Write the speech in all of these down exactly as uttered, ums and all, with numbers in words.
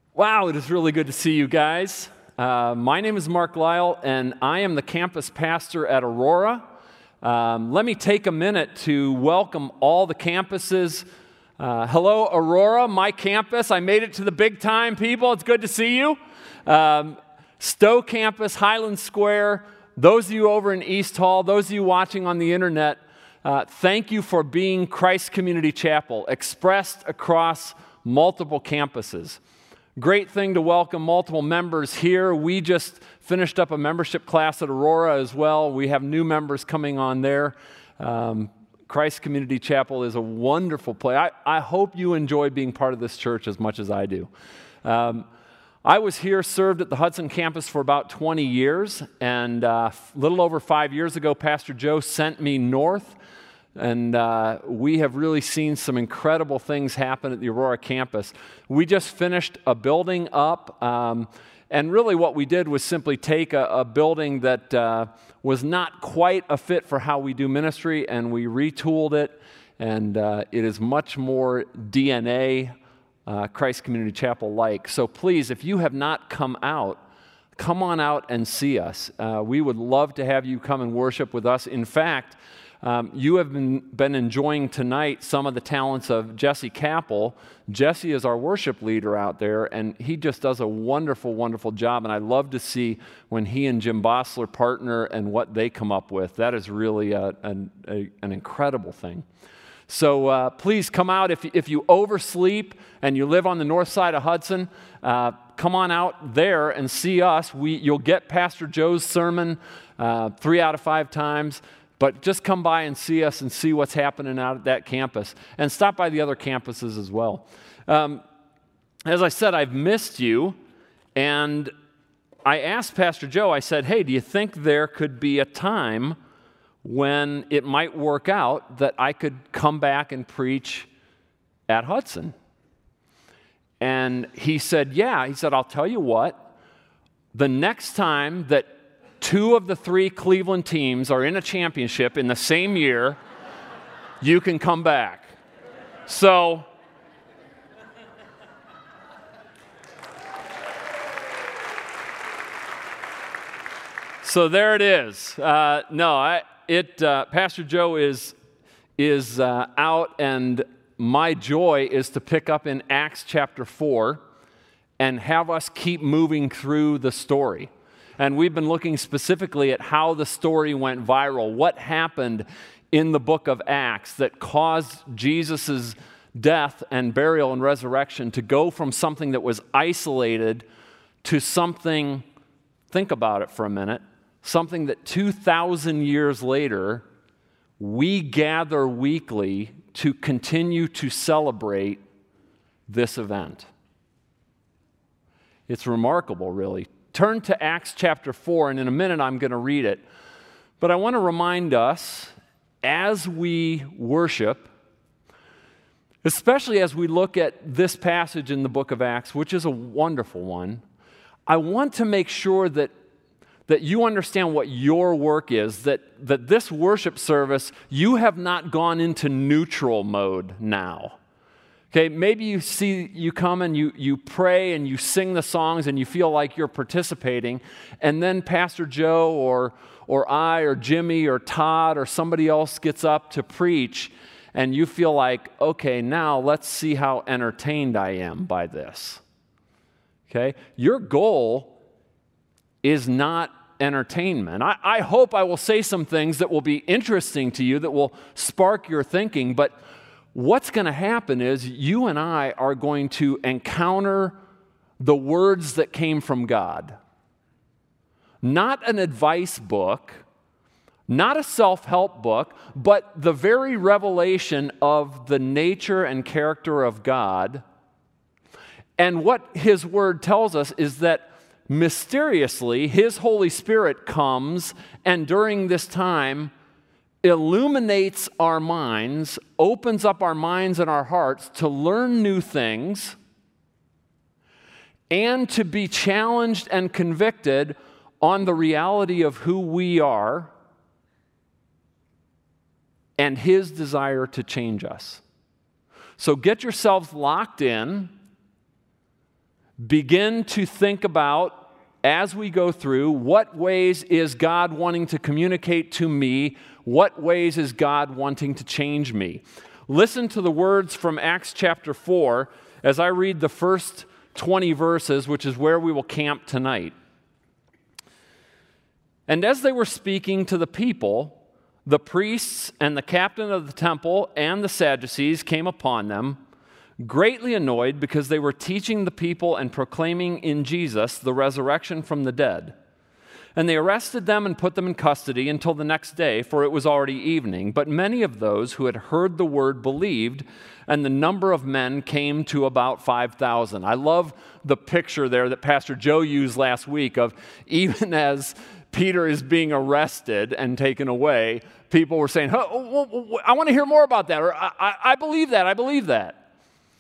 Wow, it is really good to see you guys. Uh, my name is Mark Lyle, and I am the campus pastor at Aurora. Um, let me take a minute to welcome all the campuses. Uh, hello, Aurora, my campus. I made it to the big time, people. It's good to see you. Um, Stowe campus, Highland Square, those of you over in East Hall, those of you watching on the internet, uh, thank you for being Christ Community Chapel, expressed across multiple campuses. Great thing to welcome multiple members here. We just finished up a membership class at Aurora as well. We have new members coming on there. Um, Christ Community Chapel is a wonderful place. I, I hope you enjoy being part of this church as much as I do. Um, I was here, served at the Hudson campus for about twenty years, and uh, a little over five years ago, Pastor Joe sent me north, and uh, we have really seen some incredible things happen at the Aurora campus. We just finished a building up, um, and really what we did was simply take a, a building that uh, was not quite a fit for how we do ministry, and we retooled it, and uh, it is much more D N A, uh, Christ Community Chapel-like. So please, if you have not come out, come on out and see us. Uh, we would love to have you come and worship with us. In fact, Um, you have been, been enjoying tonight some of the talents of Jesse Capel. Jesse is our worship leader out there, and he just does a wonderful, wonderful job, and I love to see when he and Jim Bossler partner and what they come up with. That is really a, an, a, an incredible thing. So uh, please come out. If, if you oversleep and you live on the north side of Hudson, uh, come on out there and see us. We, you'll get Pastor Joe's sermon uh, three out of five times. But just come by and see us and see what's happening out at that campus. And stop by the other campuses as well. Um, as I said, I've missed you. And I asked Pastor Joe, I said, hey, do you think there could be a time when it might work out that I could come back and preach at Hudson? And he said, yeah. He said, I'll tell you what. The next time that two of the three Cleveland teams are in a championship in the same year, you can come back. So, so there it is. Uh, no, I, it. Uh, Pastor Joe is is uh, out, and my joy is to pick up in Acts chapter four and have us keep moving through the story. And we've been looking specifically at how the story went viral, what happened in the book of Acts that caused Jesus' death and burial and resurrection to go from something that was isolated to something, think about it for a minute, something that two thousand years later, we gather weekly to continue to celebrate this event. It's remarkable, really. Turn to Acts chapter four, and in a minute I'm going to read it. But I want to remind us, as we worship, especially as we look at this passage in the book of Acts, which is a wonderful one, I want to make sure that, that you understand what your work is, that, that this worship service, you have not gone into neutral mode now. Okay, maybe you see, you come and you, you pray and you sing the songs and you feel like you're participating, and then Pastor Joe or, or I or Jimmy or Todd or somebody else gets up to preach, and you feel like, okay, now let's see how entertained I am by this. Okay, your goal is not entertainment. I, I hope I will say some things that will be interesting to you, that will spark your thinking, but what's going to happen is you and I are going to encounter the words that came from God. Not an advice book, not a self-help book, but the very revelation of the nature and character of God. And what His Word tells us is that mysteriously, His Holy Spirit comes, and during this time, illuminates our minds, opens up our minds and our hearts to learn new things and to be challenged and convicted on the reality of who we are and His desire to change us. So get yourselves locked in. begin to think about, as we go through, what ways is God wanting to communicate to me? What ways is God wanting to change me? Listen to the words from Acts chapter four as I read the first twenty verses, which is where we will camp tonight. And as they were speaking to the people, the priests and the captain of the temple and the Sadducees came upon them, greatly annoyed because they were teaching the people and proclaiming in Jesus the resurrection from the dead. And they arrested them and put them in custody until the next day, for it was already evening. But many of those who had heard the word believed, and the number of men came to about five thousand. I love the picture there that Pastor Joe used last week of even as Peter is being arrested and taken away, people were saying, oh, I want to hear more about that, or I, I, I believe that, I believe that.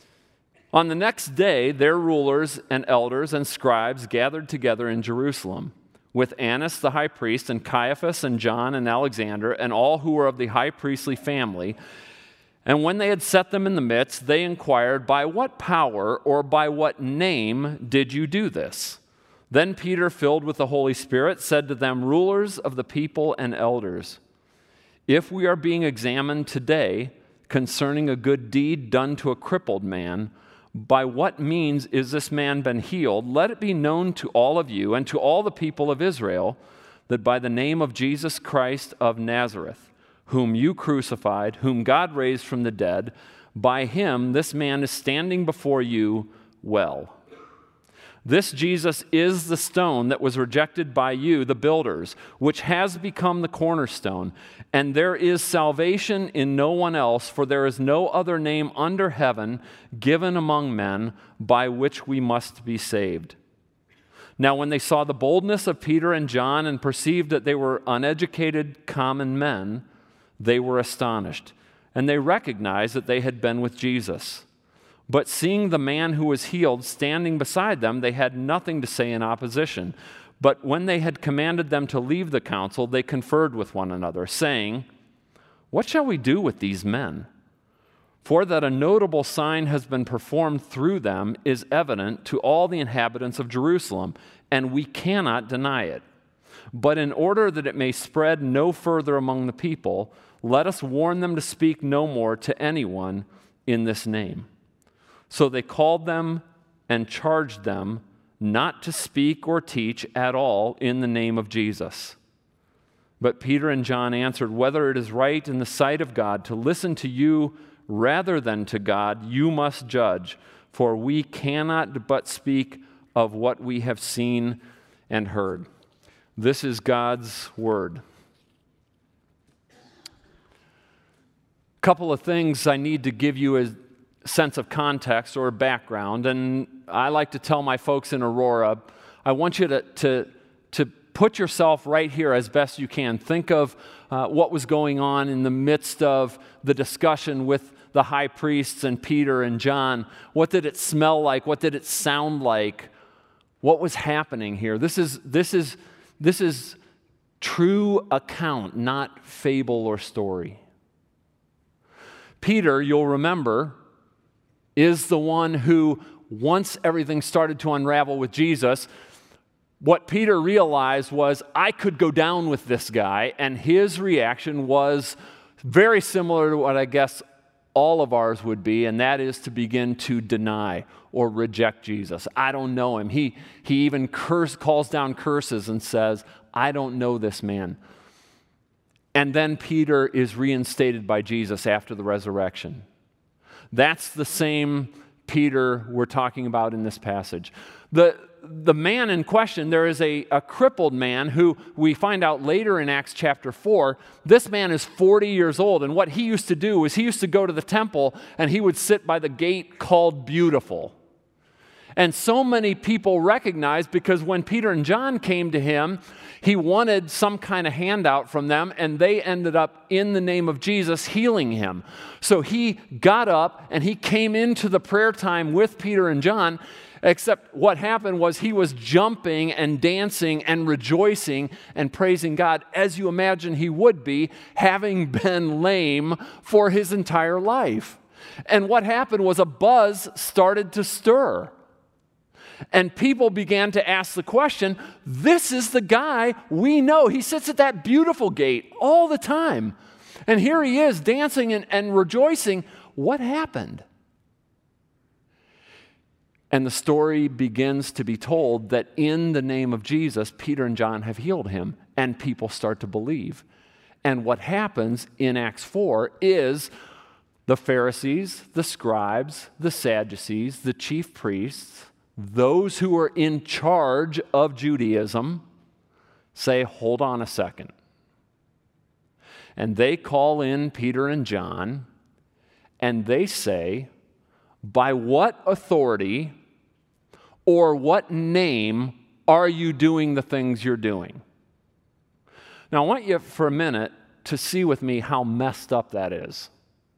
On the next day, their rulers and elders and scribes gathered together in Jerusalem with Annas the high priest and Caiaphas and John and Alexander and all who were of the high priestly family. And when they had set them in the midst, they inquired, by what power or by what name did you do this? Then Peter, filled with the Holy Spirit, said to them, rulers of the people and elders, if we are being examined today concerning a good deed done to a crippled man, by what means is this man been healed? Let it be known to all of you and to all the people of Israel that by the name of Jesus Christ of Nazareth, whom you crucified, whom God raised from the dead, by him this man is standing before you well. This Jesus is the stone that was rejected by you, the builders, which has become the cornerstone. And there is salvation in no one else, for there is no other name under heaven given among men by which we must be saved. Now when they saw the boldness of Peter and John and perceived that they were uneducated common men, they were astonished, and they recognized that they had been with Jesus. But seeing the man who was healed standing beside them, they had nothing to say in opposition. But when they had commanded them to leave the council, they conferred with one another, saying, what shall we do with these men? For that a notable sign has been performed through them is evident to all the inhabitants of Jerusalem, and we cannot deny it. But in order that it may spread no further among the people, let us warn them to speak no more to anyone in this name. So they called them and charged them not to speak or teach at all in the name of Jesus. But Peter and John answered, whether it is right in the sight of God to listen to you rather than to God, you must judge, for we cannot but speak of what we have seen and heard. This is God's word. A couple of things I need to give you as sense of context or background, and I like to tell my folks in Aurora, I want you to, to, to put yourself right here as best you can. Think of uh, what was going on in the midst of the discussion with the high priests and Peter and John. What did it smell like? What did it sound like? What was happening here? This is, this is, this is true account, not fable or story. Peter, you'll remember, is the one who, once everything started to unravel with Jesus, what Peter realized was, I could go down with this guy, and his reaction was very similar to what I guess all of ours would be, and that is to begin to deny or reject Jesus. I don't know him. He, he even curse, calls down curses and says, I don't know this man. And then Peter is reinstated by Jesus after the resurrection. That's the same Peter we're talking about in this passage. The, the man in question, there is a, a crippled man who we find out later in Acts chapter four. This man is forty years old, and what he used to do is he used to go to the temple and he would sit by the gate called Beautiful. And so many people recognized, because when Peter and John came to him, he wanted some kind of handout from them, and they ended up, in the name of Jesus, healing him. So he got up and he came into the prayer time with Peter and John, except what happened was he was jumping and dancing and rejoicing and praising God, as you imagine he would be, having been lame for his entire life. And what happened was a buzz started to stir. And people began to ask the question, this is the guy we know. He sits at that beautiful gate all the time. And here he is dancing and, and rejoicing. What happened? And the story begins to be told that in the name of Jesus, Peter and John have healed him, and people start to believe. And what happens in Acts four is the Pharisees, the scribes, the Sadducees, the chief priests, those who are in charge of Judaism say, hold on a second. And they call in Peter and John, and they say, by what authority or what name are you doing the things you're doing? Now, I want you for a minute to see with me how messed up that is.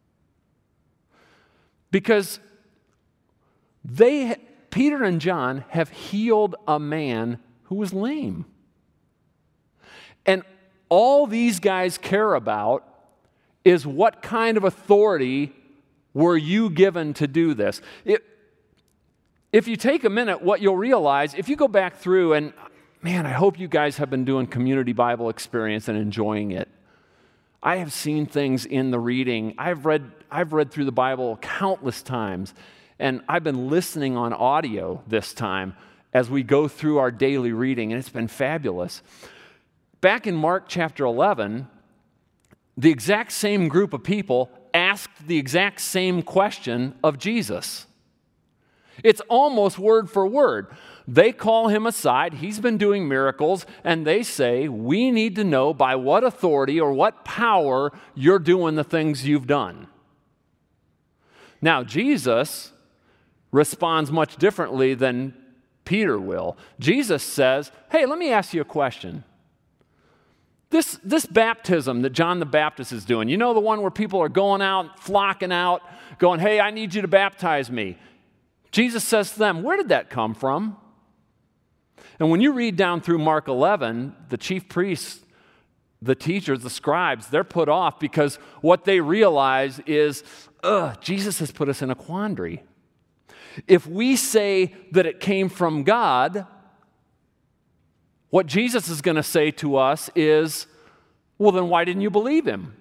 Because they, Peter and John have healed a man who was lame. And all these guys care about is what kind of authority were you given to do this? It, if you take a minute, what you'll realize, if you go back through, and man, I hope you guys have been doing Community Bible Experience and enjoying it. I have seen things in the reading. I've read, I've read through the Bible countless times, and I've been listening on audio this time as we go through our daily reading, and it's been fabulous. Back in Mark chapter eleven, the exact same group of people asked the exact same question of Jesus. It's almost word for word. They call him aside. He's been doing miracles, and they say, we need to know by what authority or what power you're doing the things you've done. Now, Jesus responds much differently than Peter will. Jesus says, hey, let me ask you a question. This, this baptism that John the Baptist is doing, you know the one where people are going out, flocking out, going, hey, I need you to baptize me. Jesus says to them, where did that come from? And when you read down through Mark eleven, the chief priests, the teachers, the scribes, they're put off because what they realize is, ugh, Jesus has put us in a quandary. If we say that it came from God, what Jesus is going to say to us is, well, then why didn't you believe him?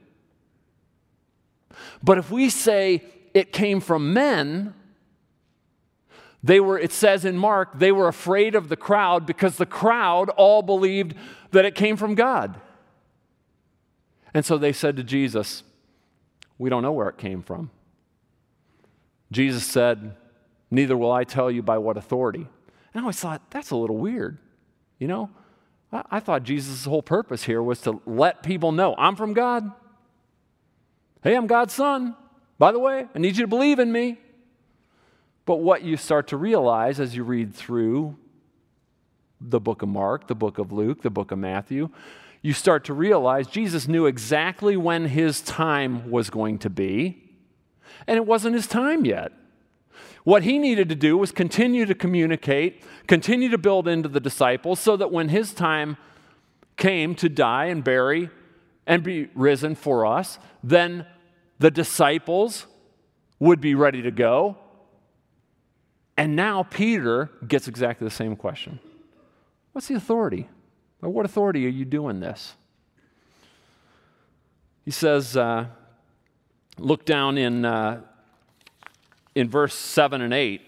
But if we say it came from men, they were, it says in Mark, they were afraid of the crowd because the crowd all believed that it came from God. And so they said to Jesus, we don't know where it came from. Jesus said, neither will I tell you by what authority. And I always thought, that's a little weird. You know, I, I thought Jesus' whole purpose here was to let people know, I'm from God. Hey, I'm God's son. By the way, I need you to believe in me. But what you start to realize as you read through the book of Mark, the book of Luke, the book of Matthew, you start to realize Jesus knew exactly when his time was going to be, and it wasn't his time yet. What he needed to do was continue to communicate, continue to build into the disciples so that when his time came to die and bury and be risen for us, then the disciples would be ready to go. And now Peter gets exactly the same question. What's the authority? By what authority are you doing this? He says, uh, look down in, uh, in verse seven and eight. It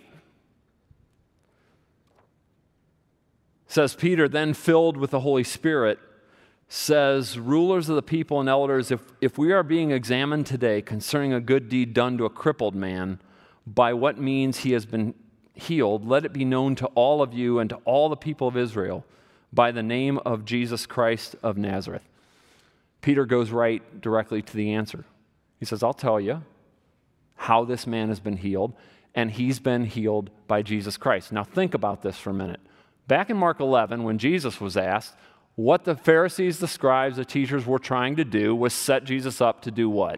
says, Peter, then filled with the Holy Spirit, says, rulers of the people and elders, if, if we are being examined today concerning a good deed done to a crippled man, by what means he has been healed, let it be known to all of you and to all the people of Israel by the name of Jesus Christ of Nazareth. Peter goes right directly to the answer. He says, I'll tell you how this man has been healed, and he's been healed by Jesus Christ. Now think about this for a minute. Back in Mark eleven, when Jesus was asked, what the Pharisees, the scribes, the teachers were trying to do was set Jesus up to do what?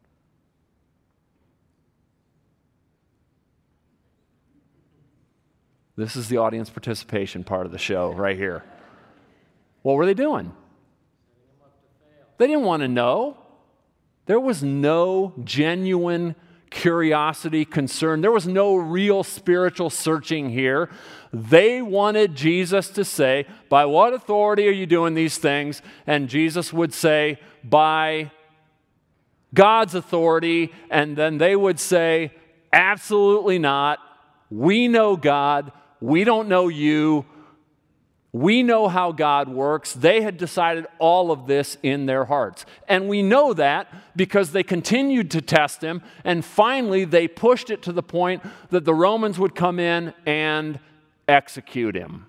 This is the audience participation part of the show right here. What were they doing? They didn't want to know. There was no genuine curiosity, concern. There was no real spiritual searching here. They wanted Jesus to say, by what authority are you doing these things? And Jesus would say, by God's authority. And then they would say, absolutely not. We know God. We don't know you. We know how God works. They had decided all of this in their hearts. And we know that because they continued to test him, and finally they pushed it to the point that the Romans would come in and execute him.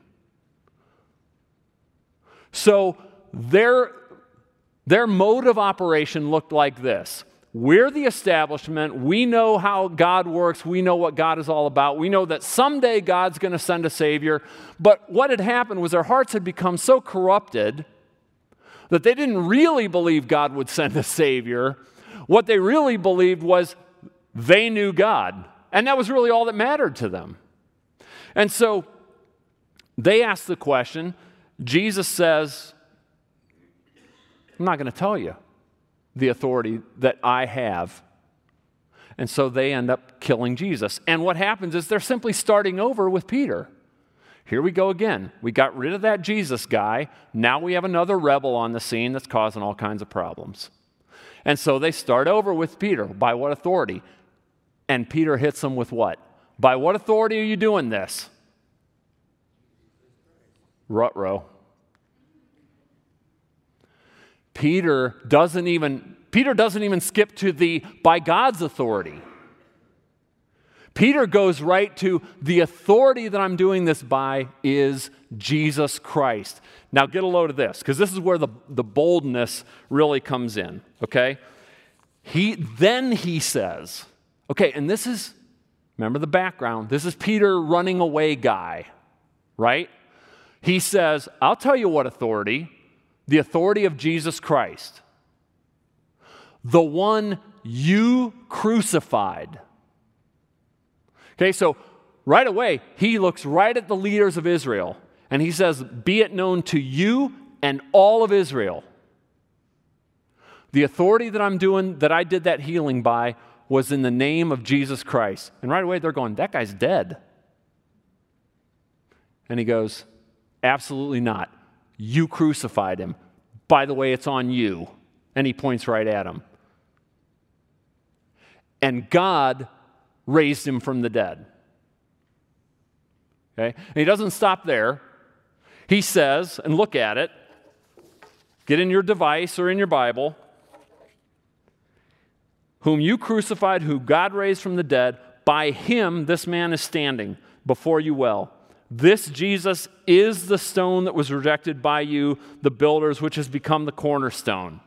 So their, their mode of operation looked like this. We're the establishment. We know how God works. We know what God is all about. We know that someday God's going to send a Savior. But what had happened was their hearts had become so corrupted that they didn't really believe God would send a Savior. What they really believed was they knew God. And that was really all that mattered to them. And so they asked the question. Jesus says, I'm not going to tell you the authority that I have. And so they end up killing Jesus. And what happens is they're simply starting over with Peter. Here we go again. We got rid of that Jesus guy. Now we have another rebel on the scene that's causing all kinds of problems. And so they start over with Peter. By what authority? And Peter hits them with what? By what authority are you doing this? Ruh-roh. Peter doesn't even, Peter doesn't even skip to the by God's authority. Peter goes right to the authority that I'm doing this by is Jesus Christ. Now get a load of this, because this is where the, the boldness really comes in, okay? He, then he says, okay, and this is, remember the background, this is Peter running away guy, right? He says, I'll tell you what authority. The authority of Jesus Christ, the one you crucified. Okay, so right away, he looks right at the leaders of Israel, and he says, be it known to you and all of Israel. The authority that I'm doing, that I did that healing by, was in the name of Jesus Christ. And right away, they're going, that guy's dead. And he goes, absolutely not. You crucified him. By the way, it's on you. And he points right at him. And God raised him from the dead. Okay? And he doesn't stop there. He says, and look at it, get in your device or in your Bible, whom you crucified, who God raised from the dead, by him this man is standing before you well. This Jesus is the stone that was rejected by you, the builders, which has become the cornerstone.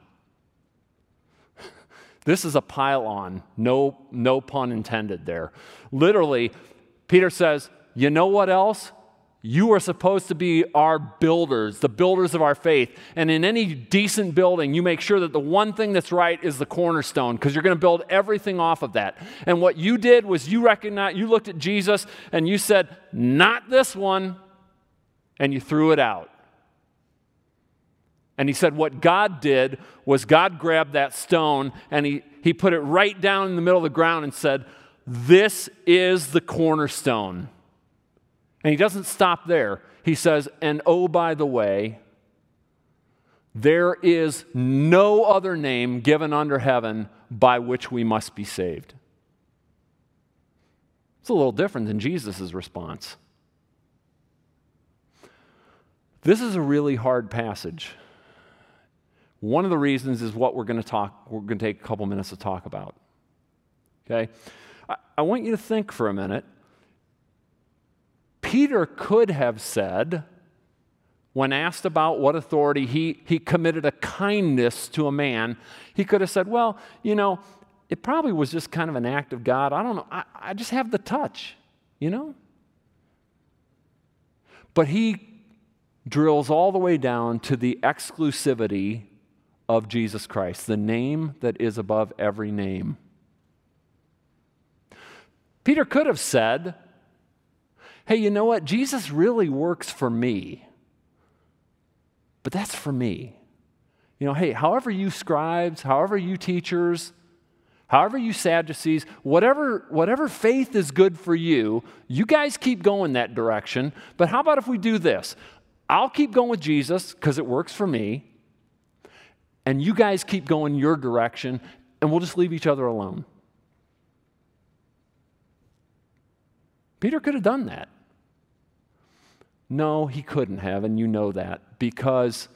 This is a pile-on. No, no pun intended there. Literally, Peter says, you know what else? You are supposed to be our builders, the builders of our faith. And in any decent building, you make sure that the one thing that's right is the cornerstone, because you're going to build everything off of that. And what you did was you recognized, you looked at Jesus and you said, not this one, and you threw it out. And he said what God did was God grabbed that stone and he, he put it right down in the middle of the ground and said, this is the cornerstone. And he doesn't stop there. He says, and oh, by the way, there is no other name given under heaven by which we must be saved. It's a little different than Jesus' response. This is a really hard passage. One of the reasons is what we're going to talk, we're going to take a couple minutes to talk about. Okay? I, I want you to think for a minute. Peter could have said, when asked about what authority he, he committed a kindness to a man, he could have said, well, you know, it probably was just kind of an act of God. I don't know. I, I just have the touch, you know? But he drills all the way down to the exclusivity of Jesus Christ, the name that is above every name. Peter could have said, hey, you know what? Jesus really works for me. But that's for me. You know, hey, however you scribes, however you teachers, however you Sadducees, whatever, whatever faith is good for you, you guys keep going that direction. But how about if we do this? I'll keep going with Jesus because it works for me, and you guys keep going your direction, and we'll just leave each other alone. Peter could have done that. No, he couldn't have, and you know that, because,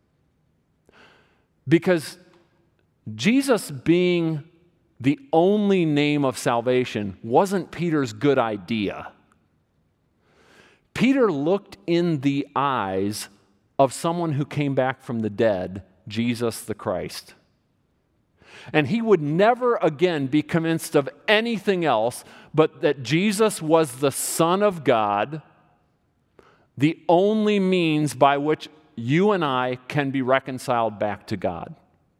because Jesus being the only name of salvation wasn't Peter's good idea. Peter looked in the eyes of someone who came back from the dead, Jesus the Christ. And he would never again be convinced of anything else but that Jesus was the Son of God, the only means by which you and I can be reconciled back to God.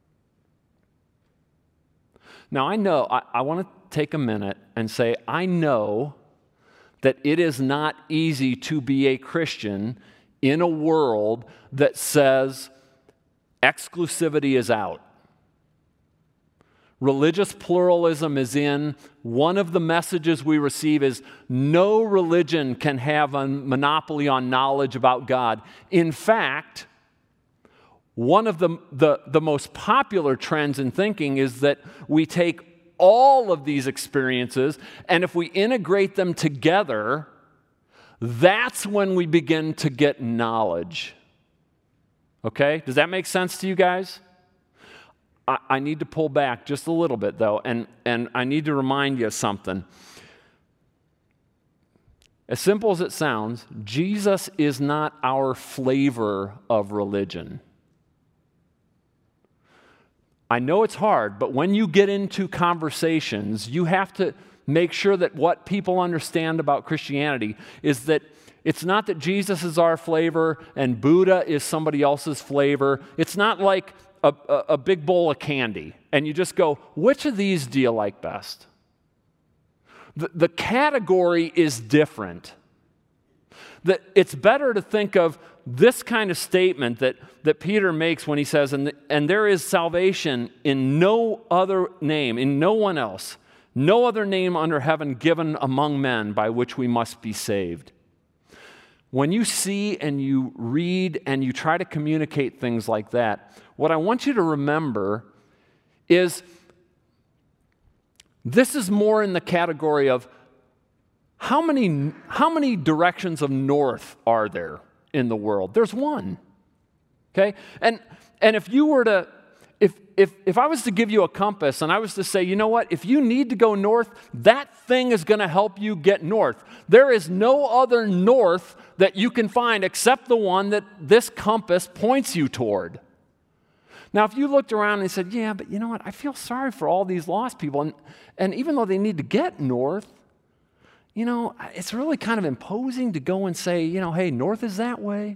Now, I know, I, I want to take a minute and say, I know that it is not easy to be a Christian in a world that says exclusivity is out. Religious pluralism is in. One of the messages we receive is no religion can have a monopoly on knowledge about God. In fact, one of the, the, the most popular trends in thinking is that we take all of these experiences, and if we integrate them together, that's when we begin to get knowledge. Okay? Does that make sense to you guys? I, I need to pull back just a little bit, though, and, and I need to remind you of something. As simple as it sounds, Jesus is not our flavor of religion. I know it's hard, but when you get into conversations, you have to make sure that what people understand about Christianity is that it's not that Jesus is our flavor and Buddha is somebody else's flavor. It's not like a, a, a big bowl of candy, and you just go, which of these do you like best? The, the category is different. That it's better to think of this kind of statement that, that Peter makes when he says, and, and there is salvation in no other name, in no one else, no other name under heaven given among men by which we must be saved. When you see and you read and you try to communicate things like that, what I want you to remember is this is more in the category of how many, how many directions of north are there in the world? There's one. Okay? And and if you were to if if if I was to give you a compass and I was to say, you know what, if you need to go north, that thing is going to help you get north. There is no other north that you can find except the one that this compass points you toward. Now, if you looked around and said, yeah, but you know what, I feel sorry for all these lost people, and and even though they need to get north, you know, it's really kind of imposing to go and say, you know, hey, north is that way.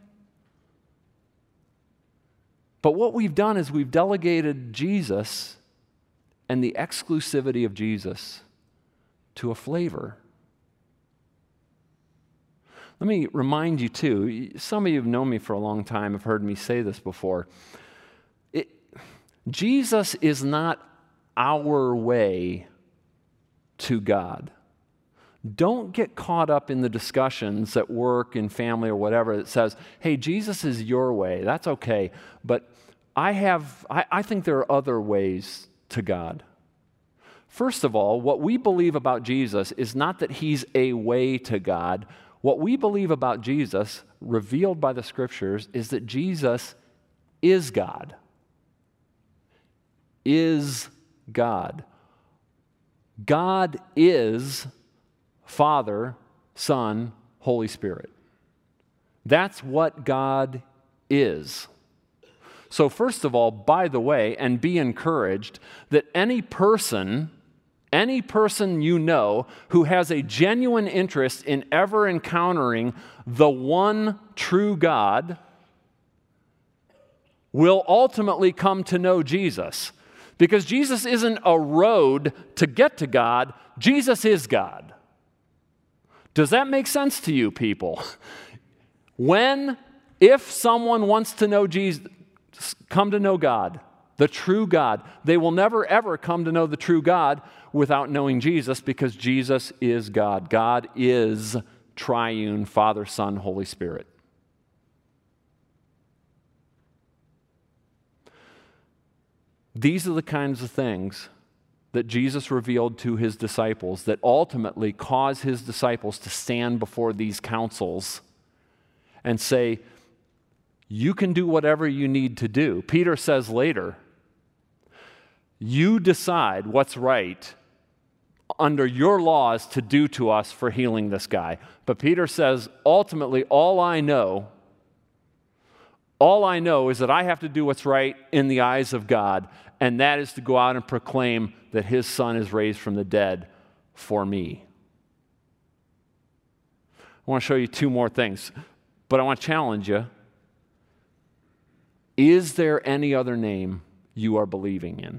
But what we've done is we've delegated Jesus and the exclusivity of Jesus to a flavor. Let me remind you, too, some of you have known me for a long time, have heard me say this before. It, Jesus is not our way to God. Don't get caught up in the discussions at work, in family, or whatever that says, hey, Jesus is your way. That's okay. But I have, I, I think there are other ways to God. First of all, what we believe about Jesus is not that he's a way to God. What we believe about Jesus, revealed by the Scriptures, is that Jesus is God. Is God. God is Father, Son, Holy Spirit. That's what God is. So first of all, by the way, and be encouraged that any person, any person you know who has a genuine interest in ever encountering the one true God will ultimately come to know Jesus. Because Jesus isn't a road to get to God, Jesus is God. Does that make sense to you, people? When, if someone wants to know Jesus, come to know God, the true God. They will never, ever come to know the true God without knowing Jesus, because Jesus is God. God is triune, Father, Son, Holy Spirit. These are the kinds of things that Jesus revealed to his disciples that ultimately cause his disciples to stand before these councils and say, you can do whatever you need to do. Peter says later, you decide what's right under your laws to do to us for healing this guy. But Peter says, ultimately, all I know, all I know is that I have to do what's right in the eyes of God, and that is to go out and proclaim that his Son is raised from the dead for me. I want to show you two more things, but I want to challenge you. Is there any other name you are believing in?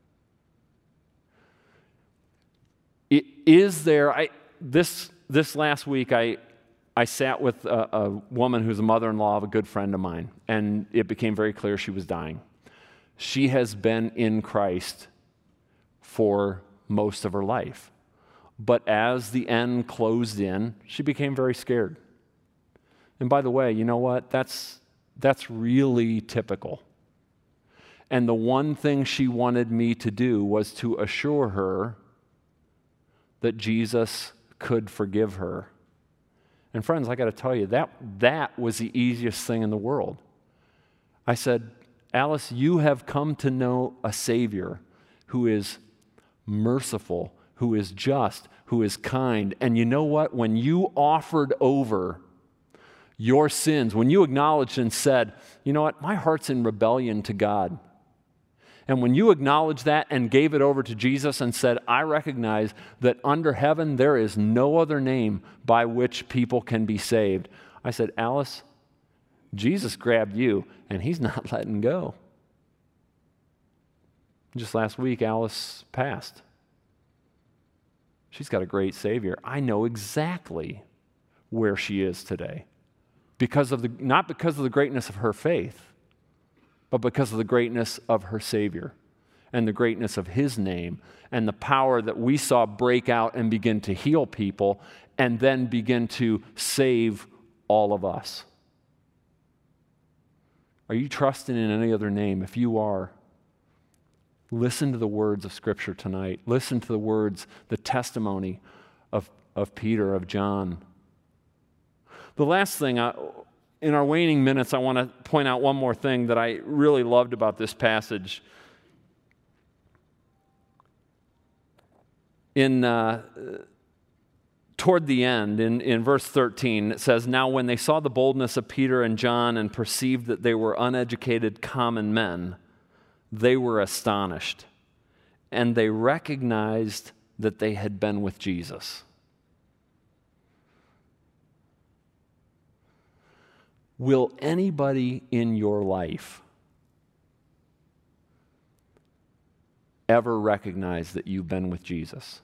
Is there, I, this, this last week, I, I sat with a, a woman who's a mother-in-law of a good friend of mine, and it became very clear she was dying. She has been in Christ for most of her life. But as the end closed in, she became very scared. And by the way, you know what? That's, that's really typical. And the one thing she wanted me to do was to assure her that Jesus could forgive her. And friends, I got to tell you, that, that was the easiest thing in the world. I said, Alice, you have come to know a Savior who is merciful, who is just, who is kind. And you know what? When you offered over your sins, when you acknowledged and said, you know what? My heart's in rebellion to God. And when you acknowledged that and gave it over to Jesus and said, I recognize that under heaven there is no other name by which people can be saved. I said, Alice, Jesus grabbed you and he's not letting go. Just last week, Alice passed. She's got a great Savior. I know exactly where she is today. Because of the, not because of the greatness of her faith, but because of the greatness of her Savior and the greatness of his name and the power that we saw break out and begin to heal people and then begin to save all of us. Are you trusting in any other name? If you are, listen to the words of Scripture tonight. Listen to the words, the testimony of, of Peter, of John. The last thing, I, in our waning minutes, I want to point out one more thing that I really loved about this passage. In uh, toward the end, in, in verse thirteen, it says, now when they saw the boldness of Peter and John and perceived that they were uneducated common men, they were astonished, and they recognized that they had been with Jesus. Will anybody in your life ever recognize that you've been with Jesus?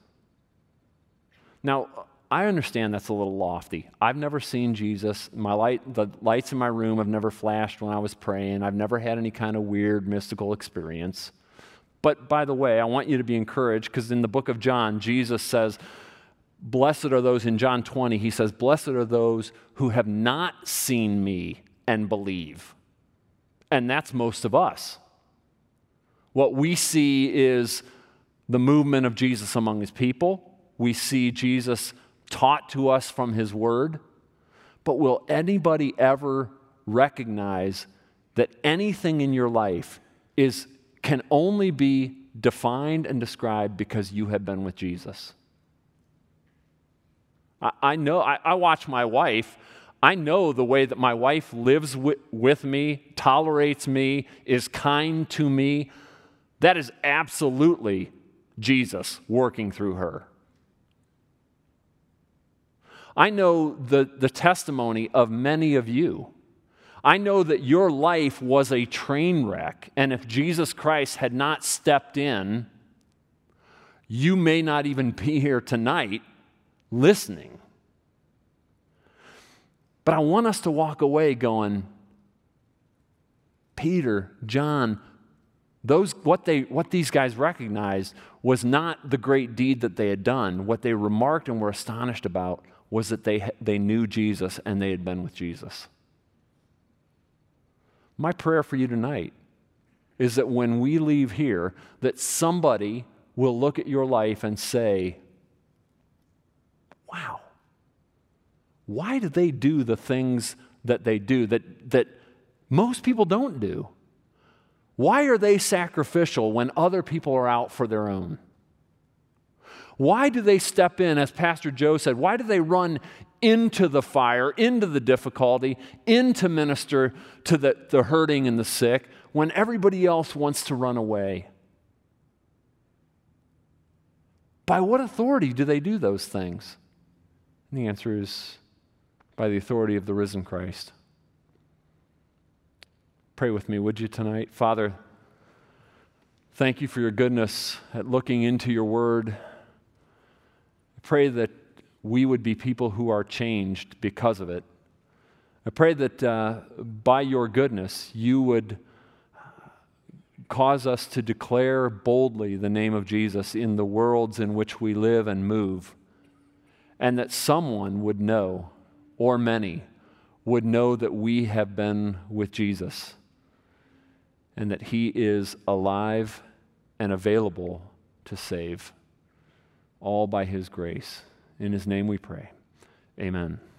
Now, I understand that's a little lofty. I've never seen Jesus. My light, the lights in my room have never flashed when I was praying. I've never had any kind of weird mystical experience. But by the way, I want you to be encouraged, because in the book of John, Jesus says, blessed are those, in John twenty, he says, blessed are those who have not seen me and believe. And that's most of us. What we see is the movement of Jesus among his people. We see Jesus taught to us from his word. But will anybody ever recognize that anything in your life is can only be defined and described because you have been with Jesus? I, I know, I, I watch my wife. I know the way that my wife lives with, with me, tolerates me, is kind to me. That is absolutely Jesus working through her. I know the, the testimony of many of you. I know that your life was a train wreck, and if Jesus Christ had not stepped in, you may not even be here tonight listening. But I want us to walk away going, Peter, John, Those, what, they, what these guys recognized was not the great deed that they had done. What they remarked and were astonished about was that they, they knew Jesus and they had been with Jesus. My prayer for you tonight is that when we leave here, that somebody will look at your life and say, wow, why do they do the things that they do that, that most people don't do? Why are they sacrificial when other people are out for their own? Why do they step in, as Pastor Joe said, why do they run into the fire, into the difficulty, in to minister to the, the hurting and the sick, when everybody else wants to run away? By what authority do they do those things? And the answer is by the authority of the risen Christ. Pray with me, would you, tonight? Father, thank you for your goodness at looking into your word. I pray that we would be people who are changed because of it. I pray that uh, by your goodness, you would cause us to declare boldly the name of Jesus in the worlds in which we live and move, and that someone would know, or many, would know that we have been with Jesus and that he is alive and available to save, all by his grace. In his name we pray. Amen.